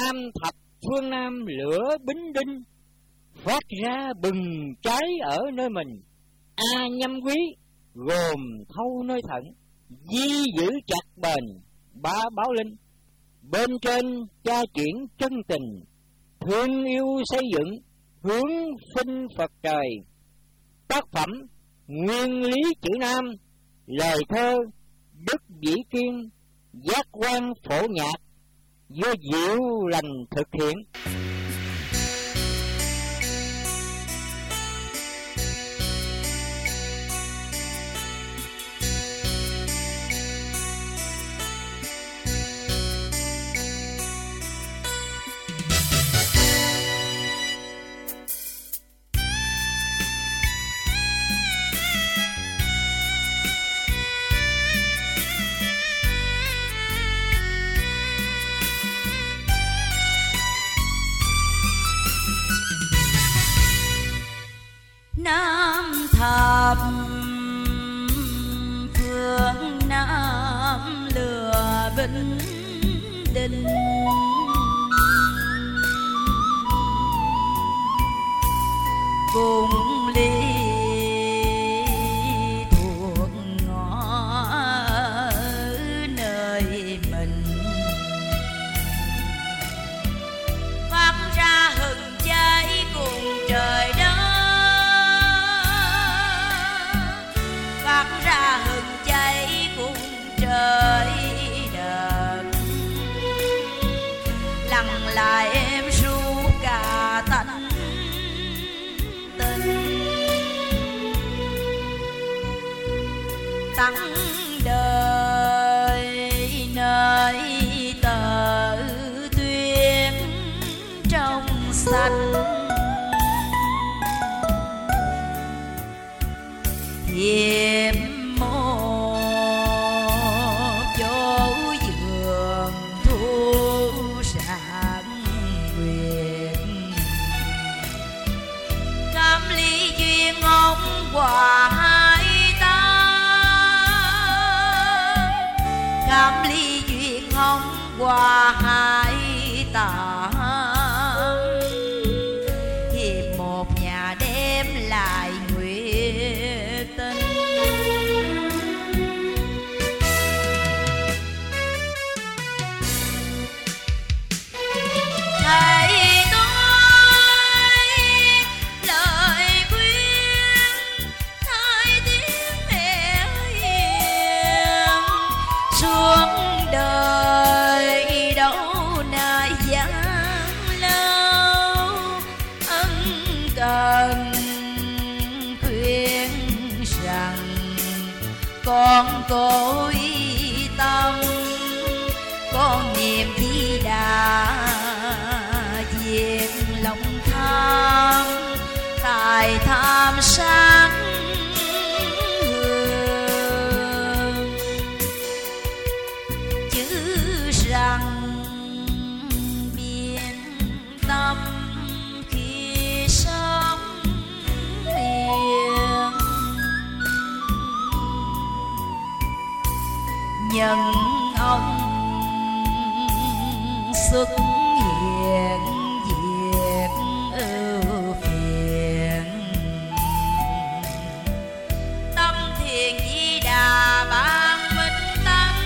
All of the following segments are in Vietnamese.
Nam thập phương Nam lửa bính đinh, phát ra bừng cháy ở nơi mình. A Nhâm Quý gồm thâu nơi thận, di giữ chặt bền ba báo linh. Bên trên cha chuyển chân tình, thương yêu xây dựng hướng sinh Phật trời. Tác phẩm nguyên lý chữ Nam, lời thơ Đức Vĩ Kiên, giác quan phổ nhạc do Diệu Lành thực hiện. Nam thập phương Nam lửa bính đinh, cùng ly thuộc ngõ nơi mình. Phát ra hừng cháy cùng trời đất, phát ra hừng cháy cùng trời đất. Lặng lại em ru cả tánh tình, tặng đời nơi tờ tuyết trong xanh. Thiệp một chỗ giường thu sáng nguyệt, cam ly duyên ngóng qua hai ta, cam ly duyên ngóng qua hai ta. Thiệp một nhà đem lại nguyện tình. Thầy tôi lời khuyên, thay tiếng mẹ hiền, xuống đời đâu nài gian lâu. Ân cần khuyên rằng con cố ý tâm, con niệm Di Đà diệt lòng tham, tài tham sáng hương. Chứ rằng biên tâm khi sống hiền, nhân ông xuất hiện diệt ưu phiền. Tâm thiền Di Đà ban minh tâm,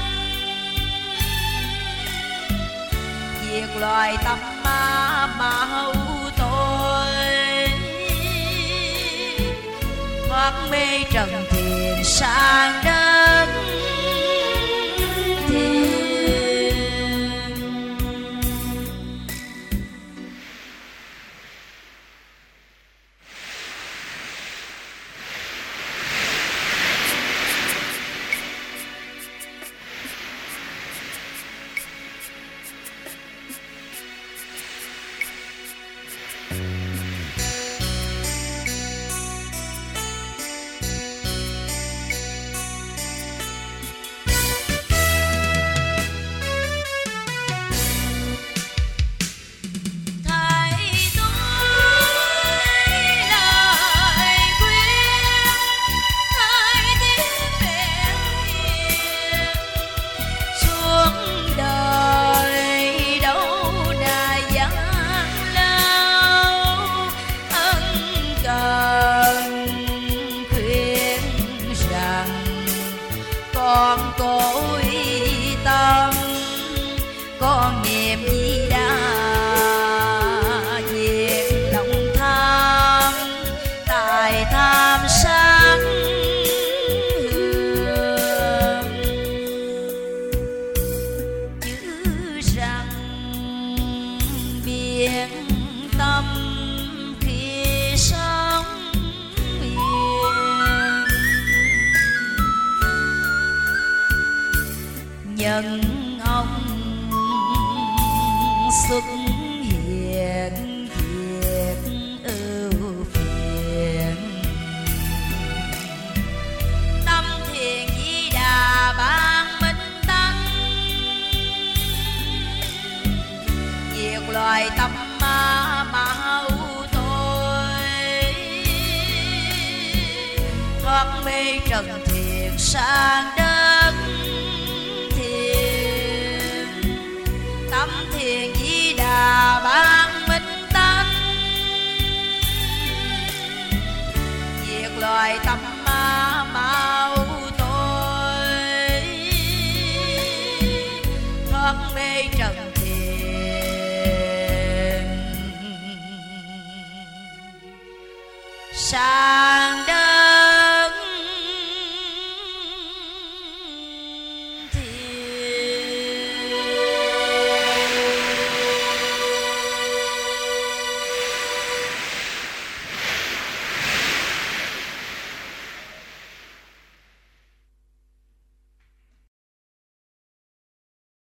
diệt loài tâm ma mạo tội. Thoát mê trần thiền sang đất thiền. con niệm Di Đà diệt lòng tham tại tham sát hương, chứ rằng biển tâm khi sống yên, nhân ông xuất hiện diệt ưu phiền, tâm thiền Di Đà ban minh tánh, diệt loài tâm ma mau tôi, thoát mê trần thiền sang đất thiền, tâm thiền Di Đà ban minh tánh, diệt loài tâm ma mau tôi, thoát mê trần thiền sang